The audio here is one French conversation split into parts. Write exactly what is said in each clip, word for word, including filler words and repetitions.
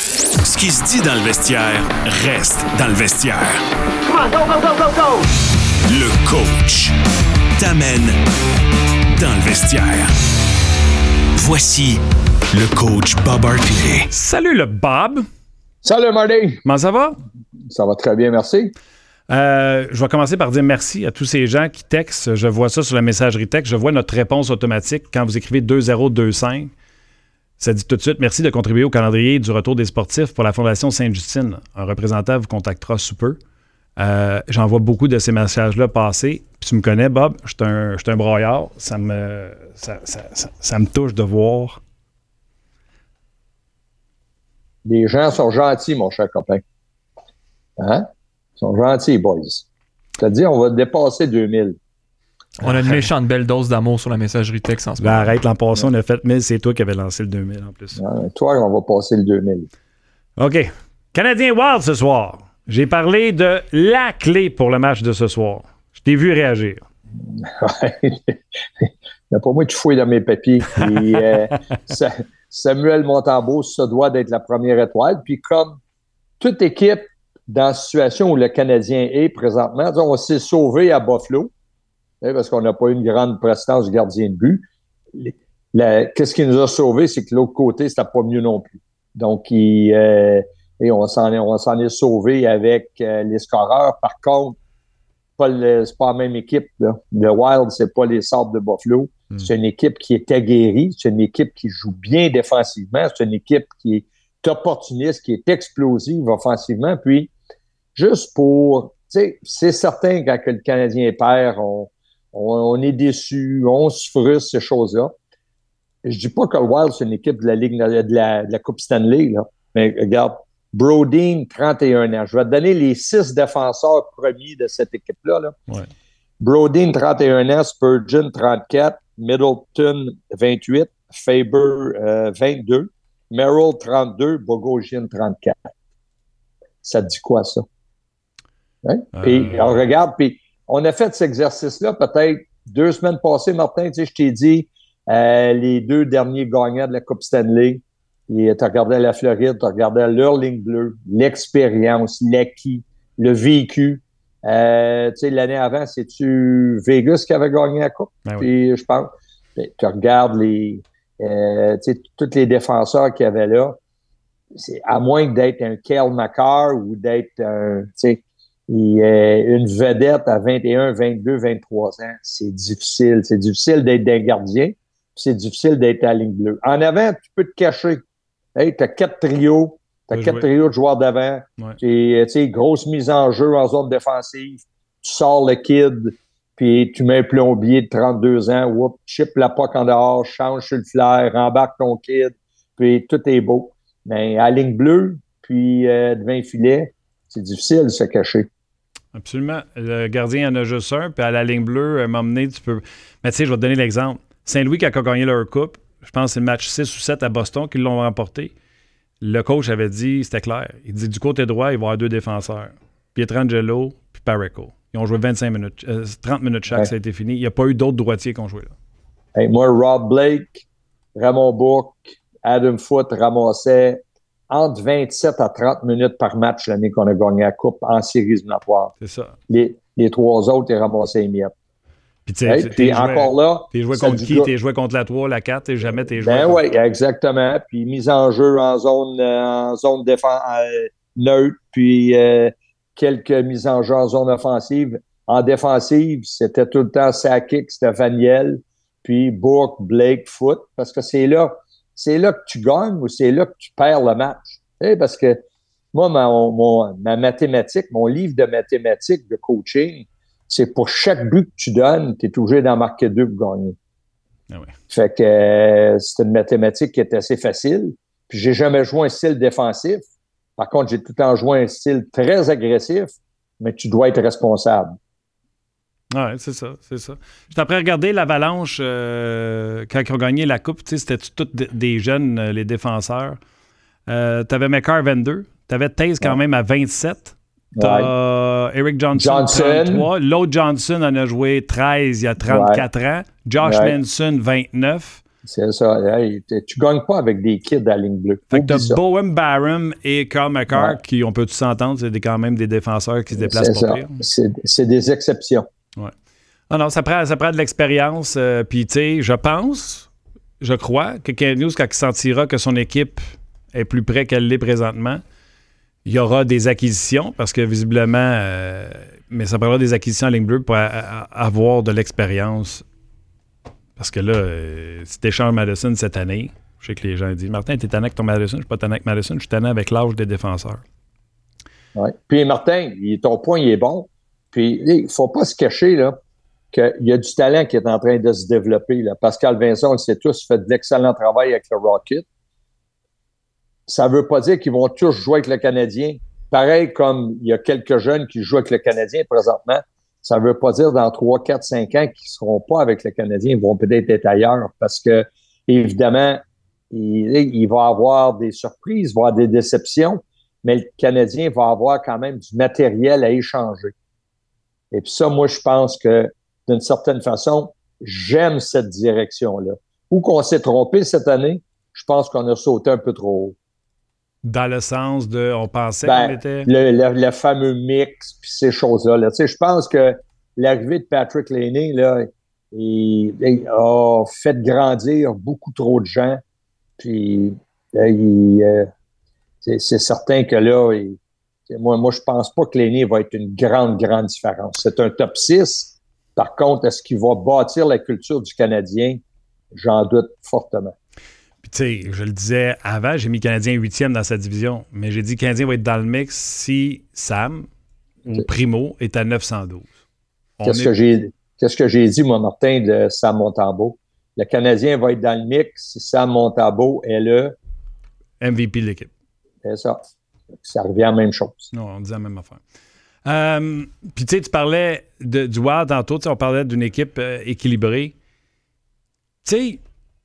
Ce qui se dit dans le vestiaire reste dans le vestiaire. Come on, go, go, go, go, go! Le coach t'amène dans le vestiaire. Voici le coach Bob Hartley. Salut le Bob! Salut Marty! Comment ça va? Ça va très bien, merci. Euh, je vais commencer par dire merci à tous ces gens qui textent. Je vois ça sur la messagerie texte. Je vois notre réponse automatique quand vous écrivez deux zéro deux cinq. Ça dit tout de suite, merci de contribuer au calendrier du retour des sportifs pour la Fondation Sainte-Justine. Un représentant vous contactera sous peu. Euh, j'en vois beaucoup de ces messages-là passer. Puis tu me connais, Bob, je suis un, un broyard. Ça me, ça, ça, ça, ça me touche de voir. Les gens sont gentils, mon cher copain. Hein? Ils sont gentils, boys. C'est-à-dire, on va dépasser deux mille. On a une méchante belle dose d'amour sur la messagerie texte en ce Ben moment. arrête, l'an passé, on a fait mille. C'est toi qui avais lancé le deux mille en plus. Hein? Toi, on va passer le deux mille. OK. Canadien Wild ce soir. J'ai parlé de la clé pour le match de ce soir. Je t'ai vu réagir. Il n'y a pas moi qui fouille dans mes papiers. Puis, euh, Samuel Montembeault, ça doit d'être la première étoile. Puis comme toute équipe dans la situation où le Canadien est présentement, on s'est sauvé à Buffalo parce qu'on n'a pas eu une grande prestance du gardien de but. La, qu'est-ce qui nous a sauvés, c'est que l'autre côté, c'était pas mieux non plus. Donc, il, euh, et on s'en est, on s'en est sauvé avec euh, les scoreurs. Par contre, pas le, c'est pas la même équipe. Là. Le Wild, c'est pas les Sabres de Buffalo. Mm. C'est une équipe qui est aguerrie. C'est une équipe qui joue bien défensivement. C'est une équipe qui est opportuniste, qui est explosive offensivement. Puis, juste pour... Tu sais, c'est certain quand que le Canadien perd, on, on, on est déçu, on se frustre, ces choses-là. Je dis pas que le Wild, c'est une équipe de la Ligue de la, de la Coupe Stanley, là. Mais regarde, Brodin, trente et un ans. Je vais te donner les six défenseurs premiers de cette équipe-là. Là. Ouais. Brodin, trente et un ans. Spurgeon, trente-quatre. Middleton, vingt-huit. Faber, euh, vingt-deux. Merrill, trente-deux. Bogosian, trente-quatre. Ça te dit quoi, ça? Hein? Euh... Puis, on regarde, puis on a fait cet exercice-là peut-être deux semaines passées, Martin. Tu sais, je t'ai dit euh, les deux derniers gagnants de la Coupe Stanley. Tu as regardé la Floride, tu as regardé leur ligne bleue, l'expérience, l'acquis, le vécu. Euh, tu sais, l'année avant, c'est-tu Vegas qui avait gagné la Coupe? Ben oui. Puis, je pense. Tu regardes les, euh, tu sais, tous les défenseurs qu'il y avait là. C'est, à moins d'être un Cale Makar ou d'être un, tu sais, une vedette à vingt et un, vingt-deux, vingt-trois ans, c'est difficile. C'est difficile d'être un gardien, puis c'est difficile d'être à la ligne bleue. En avant, tu peux te cacher. Hey, t'as quatre trios, t'as quatre jouer. trios de joueurs d'avant. Ouais. Tu sais, grosse mise en jeu en zone défensive. Tu sors le kid, puis tu mets un plombier de trente-deux ans, whoop, chip la puck en dehors, change sur le flair, rembarque ton kid, puis tout est beau. Mais à la ligne bleue, puis euh, devant le filet, c'est difficile de se cacher. Absolument. Le gardien en a juste un, puis à la ligne bleue, à un moment donné, tu peux... Mais tu sais, je vais te donner l'exemple. Saint-Louis, quand a gagné leur coupe, je pense que c'est le match six ou sept à Boston qu'ils l'ont remporté. Le coach avait dit, c'était clair, il dit du côté droit, il va y avoir deux défenseurs. Pietrangelo puis Parayko. Ils ont joué vingt-cinq minutes, euh, trente minutes chaque, ouais. Ça a été fini. Il n'y a pas eu d'autres droitiers qui ont joué là. Hey, moi, Rob Blake, Ramon Bourque, Adam Foote ramassaient entre vingt-sept à trente minutes par match l'année qu'on a gagné la Coupe en séries éliminatoires. C'est ça. Les, les trois autres, ils ramassaient les miettes. Puis, tu sais, puis encore là... T'es joué contre qui? T'es joué contre la trois, la quatre, et jamais t'es joué Ben contre... oui, exactement. Puis mise en jeu en zone, en zone défense euh, neutre, puis euh, quelques mises en jeu en zone offensive. En défensive, c'était tout le temps Sakic, Stéphaniel, puis Bourque, Blake, Foote, parce que c'est là, c'est là que tu gagnes ou c'est là que tu perds le match. Tu sais, parce que moi, ma, mon, ma mathématique, mon livre de mathématiques de coaching, c'est pour chaque but que tu donnes, tu es obligé d'en marquer deux pour gagner. Ah oui. Fait que euh, c'est une mathématique qui est assez facile. Puis j'ai jamais joué un style défensif. Par contre, j'ai tout le temps joué un style très agressif, mais tu dois être responsable. Oui, c'est ça, c'est ça. J'étais après regarder l'Avalanche euh, quand ils ont gagné la Coupe, tu sais, c'était tous des jeunes, les défenseurs. Euh, t'avais Makar vingt-deux, t'avais Taze quand ouais. même à vingt-sept. T'as ouais. Eric Johnson, Johnson, trente-trois. L'autre Johnson en a joué treize il y a trente-quatre ouais. ans. Josh ouais. Manson, vingt-neuf. C'est ça. Hey, tu gagnes pas avec des kids à la ligne bleue. Fait que t'as Bowen Barham et Carl McCarr, ouais. qui, on peut tous s'entendre, c'est des, quand même des défenseurs qui se déplacent c'est pas ça. pire. C'est, c'est des exceptions. Ouais. Ah non, ça prend, ça prend de l'expérience. Euh, Puis, tu sais, je pense, je crois, que Kent Hughes, quand il sentira que son équipe est plus près qu'elle l'est présentement, il y aura des acquisitions, parce que visiblement, euh, mais ça prendra des acquisitions en ligne bleue pour a, a, avoir de l'expérience. Parce que là, euh, si tu échanges Madison cette année, je sais que les gens disent « Martin, t'es tanné avec ton Madison? » Je suis pas tanné avec Madison, je suis tanné avec l'âge des défenseurs. Ouais. Puis Martin, il, ton point, il est bon. Puis il ne faut pas se cacher là, qu'il y a du talent qui est en train de se développer. Là. Pascal Vincent, on le sait tous, fait de l'excellent travail avec le Rocket. Ça ne veut pas dire qu'ils vont tous jouer avec le Canadien. Pareil comme il y a quelques jeunes qui jouent avec le Canadien présentement. Ça ne veut pas dire dans trois, quatre, cinq ans qu'ils ne seront pas avec le Canadien. Ils vont peut-être être ailleurs parce que, évidemment, il, il va y avoir des surprises, il va y avoir des déceptions, mais le Canadien va avoir quand même du matériel à échanger. Et puis ça, moi, je pense que, d'une certaine façon, j'aime cette direction-là. Où qu'on s'est trompé cette année, je pense qu'on a sauté un peu trop haut. Dans le sens de, on pensait ben, qu'on était... Le, le, le fameux mix, puis ces choses-là. Là. Tu sais, je pense que l'arrivée de Patrick Laine, là, il, il a fait grandir beaucoup trop de gens. Puis, là, il, euh, c'est, c'est certain que là, il, moi, moi, je pense pas que Laine va être une grande, grande différence. C'est un top six. Par contre, est-ce qu'il va bâtir la culture du Canadien? J'en doute fortement. Puis, tu sais, je le disais avant, j'ai mis le Canadien huitième dans sa division, mais j'ai dit que le Canadien va être dans le mix si Sam ou Primo est à neuf cent douze. Qu'est-ce est... que j'ai, qu'est-ce que j'ai dit, moi, Martin, de Sam Montembeault? Le Canadien va être dans le mix si Sam Montembeault est le M V P de l'équipe. C'est ça. Ça revient à la même chose. Non, on dit la même affaire. Euh, Puis, tu sais, tu parlais de, du Wild tantôt, on parlait d'une équipe euh, équilibrée. Tu sais,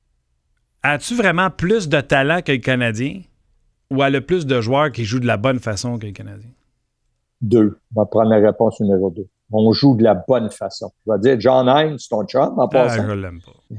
as-tu vraiment plus de talent que le Canadien ou elle a plus de joueurs qui jouent de la bonne façon que le Canadien? Deux. On va prendre la réponse numéro deux. On joue de la bonne façon. Je vais dire John Hines, c'est ton chum, en passant. Ah, je l'aime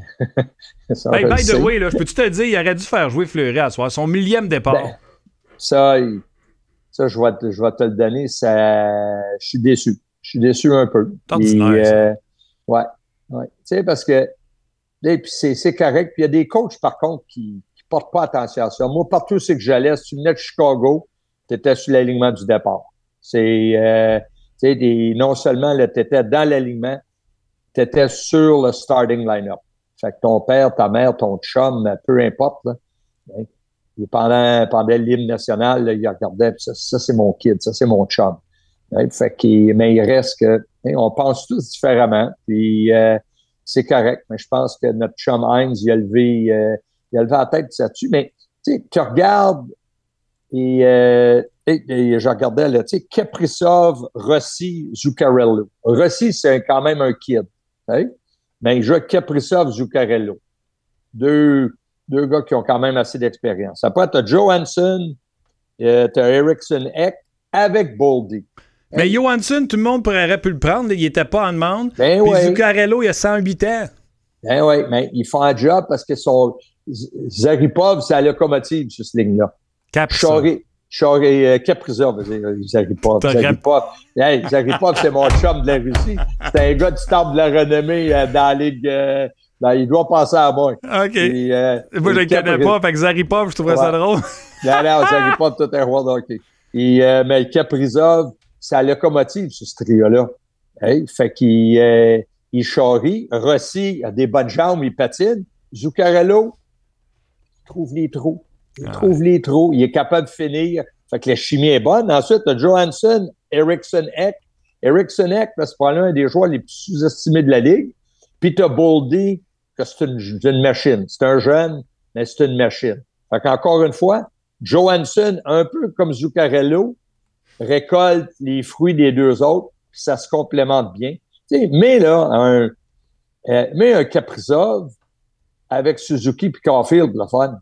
pas. ça, ben, by the way, là, je peux-tu te dire, il aurait dû faire jouer Fleury à soir. Son millième départ. Ben, ça, il, ça je, vais te, je vais te le donner. Ça, je suis déçu. Je suis déçu un peu. C'est ordinaire, euh, ouais. ouais. Tu sais, parce que et puis c'est, c'est correct. Puis il y a des coachs, par contre, qui ne portent pas attention à ça. Moi, partout c'est que j'allais, si tu venais de Chicago, tu étais sur l'alignement du départ. C'est, euh, tu sais, des, non seulement tu étais dans l'alignement, tu étais sur le starting line-up. Fait que ton père, ta mère, ton chum, peu importe, là, hein, et pendant, pendant l'hymne national, là, il regardait, ça, ça, c'est mon kid, ça, c'est mon chum. Hein, fait qu'il, mais il reste que, hein, on pense tous différemment. Puis, euh, c'est correct, mais je pense que notre chum Hines, il a levé, euh, il a levé la tête là-dessus. Mais tu sais, tu regardes et, euh, et, et je regardais là, tu sais, Kaprizov, Rossi, Zuccarello. Rossi, c'est quand même un kid, hein? Mais il joue Kaprizov, Zuccarello. Deux, deux gars qui ont quand même assez d'expérience. Après, tu as Johansson, euh, tu as Eriksson Ek avec Boldy. Mais Johansson, tout le monde pourrait pu le prendre. Il n'était pas en demande. Ben Puis ouais. Zuccarello, il a cent huit ans. Ben oui, mais ils font un job parce que son Zaripov, c'est la locomotive sur cette ligne-là. Kaprizov. Choré, euh, Kaprizov, Zaripov. Zaripov. Hey, Zaripov, c'est mon chum de la Russie. C'est un gars du temple de la renommée euh, dans la Ligue. Euh, ben, il doit passer à moi. OK. Et, euh, moi, je ne le connais pas. Fait que Zaripov, je trouverais ouais. ça drôle. Non, non, Zaripov, tout un roi de hockey. Et, euh, mais Kaprizov, c'est la locomotive sur ce trio-là. Hey, fait qu'il euh, il charrie. Rossi a des bonnes jambes, il patine. Zuccarello, il trouve les trous. Il ah. trouve les trous. Il est capable de finir. Fait que la chimie est bonne. Ensuite, tu as Johansson, Eriksson Ek. Eriksson Ek, c'est probablement un des joueurs les plus sous-estimés de la Ligue. Puis tu as Boldy, que c'est une, une machine. C'est un jeune, mais c'est une machine. Fait qu'encore une fois, Johansson, un peu comme Zuccarello, récolte les fruits des deux autres, puis ça se complémente bien. T'sais, mais là, un, euh, mais un Kaprizov avec Suzuki puis Caulfield, le fun.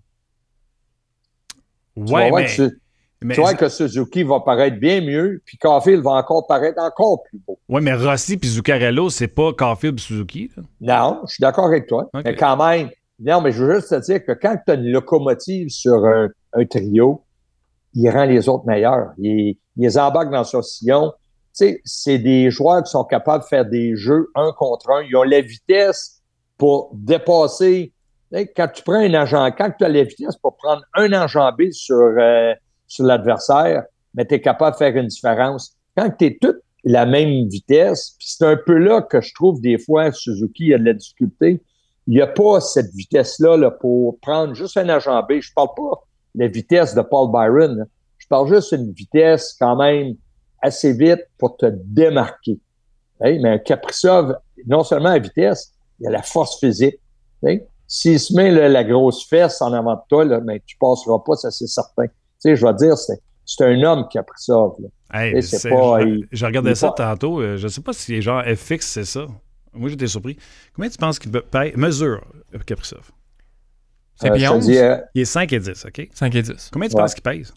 Ouais, tu vas voir mais, que, mais tu vois que Suzuki va paraître bien mieux, puis Caulfield va encore paraître encore plus beau. Oui, mais Rossi puis Zuccarello, c'est pas Caulfield et Suzuki. Là. Non, je suis d'accord avec toi. Okay. Mais quand même, Non, mais je veux juste te dire que quand tu as une locomotive sur un, un trio, il rend les autres meilleurs. Il, il les embarque dans son sillon. Tu sais, c'est des joueurs qui sont capables de faire des jeux un contre un. Ils ont la vitesse pour dépasser. Tu sais, quand tu prends un agent, quand tu as la vitesse pour prendre un enjambé sur, euh, sur l'adversaire, mais tu es capable de faire une différence. Quand tu es toute la même vitesse, puis c'est un peu là que je trouve des fois Suzuki a de la difficulté. Il n'y a pas cette vitesse-là là, pour prendre juste un enjambé. Je parle pas de la vitesse de Paul Byron. Là. Je parle juste d'une vitesse quand même assez vite pour te démarquer. Hey, mais un Kaprizov, non seulement la vitesse, il a la force physique. Hey. S'il se met là, la grosse fesse en avant de toi, là, ben, tu ne passeras pas, ça c'est certain. Tu sais, je vais dire, c'est, c'est un homme Kaprizov. Là. Hey, hey, c'est c'est pas, je, il, je regardais il ça pas... tantôt. Euh, je ne sais pas si les gens F X, c'est ça. Moi, j'étais surpris. Combien tu penses qu'il paye, mesure Kaprizov? C'est euh, bien onze? Euh... Il est cinq et dix, OK? cinq et dix. Combien tu ouais. penses qu'il pèse?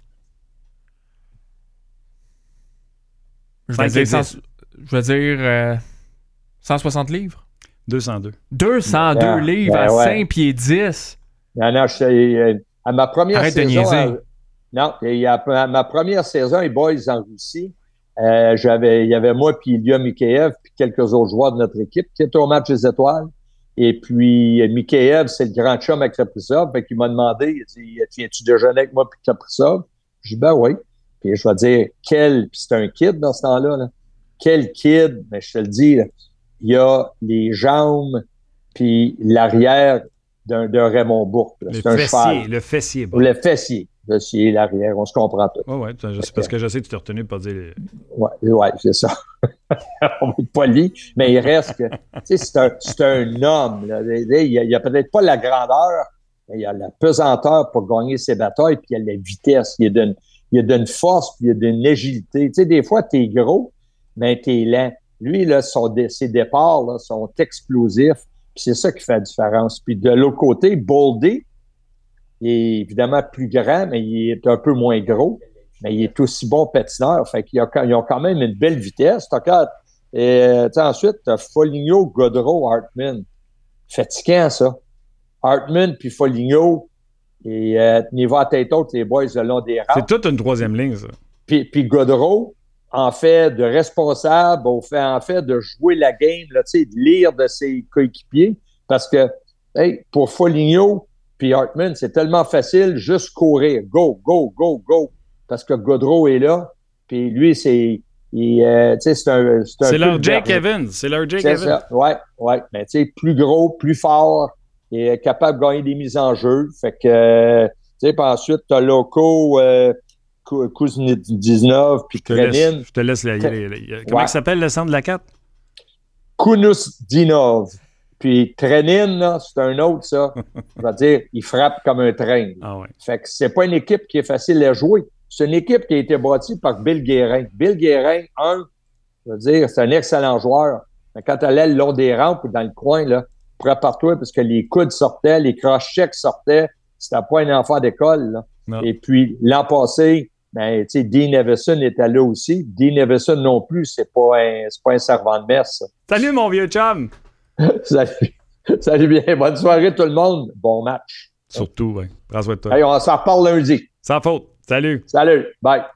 Je vais dire, cent, je vais dire euh, cent soixante livres. deux cent deux. deux cent deux ben, livres ben, à ouais. cinq pieds dix. Non, non, je, à ma première Arrête saison... de niaiser. À, non, il à, à ma première saison, les boys en Russie, euh, j'avais, il y avait moi puis Ilya Mikheyev puis quelques autres joueurs de notre équipe qui étaient au match des étoiles. Et puis, Mikheyev, c'est le grand chum avec Kaprizov. Fait qu'il m'a demandé, il dit, viens-tu déjeuner avec moi puis Kaprizov? Je dis, ben oui. Puis je vais dire, quel, puis c'est un kid dans ce temps-là, là. Quel kid, mais je te le dis, là, il y a les jambes puis l'arrière d'un, d'un Raymond Bourque. Là. Le C'est un fessier, cheval. le fessier. Bon. Le fessier. Le fessier, l'arrière, on se comprend tout. Oui, oui, c'est parce que je sais que tu t'es retenu pour pas dire... Les... Oui, ouais, c'est ça. On va être poli, mais il reste que... Tu sais, c'est un, c'est un homme. Là. Il n'y a, il y a peut-être pas la grandeur, mais il y a la pesanteur pour gagner ses batailles, puis il y a la vitesse. Il y a d'une, il y a d'une force, puis il y a d'une agilité. Tu sais, des fois, t'es gros, mais t'es lent. Lui, là, son, ses départs là, sont explosifs, puis c'est ça qui fait la différence. Puis de l'autre côté, Boldy, il est évidemment plus grand, mais il est un peu moins gros, mais il est aussi bon patineur. Fait qu'ils ont, ils ont quand même une belle vitesse. T'as, et, ensuite, t'as Foligno, Gaudreau, Hartman. Fatigant, ça. Hartman puis Foligno, et euh, niveau à tête haute, les boys le long des rangs. C'est toute une troisième ligne, ça. Puis, puis Gaudreau, en fait de responsable, au fait, en fait de jouer la game, là, de lire de ses coéquipiers, parce que hey, pour Foligno puis Hartman, c'est tellement facile, juste courir, go, go, go, go, parce que Gaudreau est là, puis lui, c'est il, euh, c'est un, c'est un c'est peu leur Jake Evans, c'est leur Jake c'est Evans. Ça. Ouais, ouais, mais tu sais, plus gros, plus fort, et capable de gagner des mises en jeu, fait que, euh, tu sais, puis ensuite, t'as Loco, euh, Kuznetsov, puis Trenin. Je te laisse la, la, la, la, comment ouais. il s'appelle le centre de la quatre? Kuznetsov. Puis Trenin, là, c'est un autre, ça. Je vais dire, il frappe comme un train. Ah ouais. Fait que c'est pas une équipe qui est facile à jouer. C'est une équipe qui a été bâtie par Bill Guérin. Bill Guérin, un, je veux dire, c'est un excellent joueur. Mais quand tu allais le long des rampes ou dans le coin, là, prépare-toi parce que les coudes sortaient, les cross-checks sortaient. C'était pas un enfant d'école, là. Non. Et puis, l'an passé, ben, tu sais, Dean Evison était là aussi. Dean Evison non plus, c'est pas un, c'est pas un servant de messe. Ça. Salut, mon vieux chum! Salut. Salut bien. Bonne soirée, tout le monde. Bon match. Surtout, oui. Prends soin de toi. Hey, on s'en reparle lundi. Sans faute. Salut. Salut. Bye.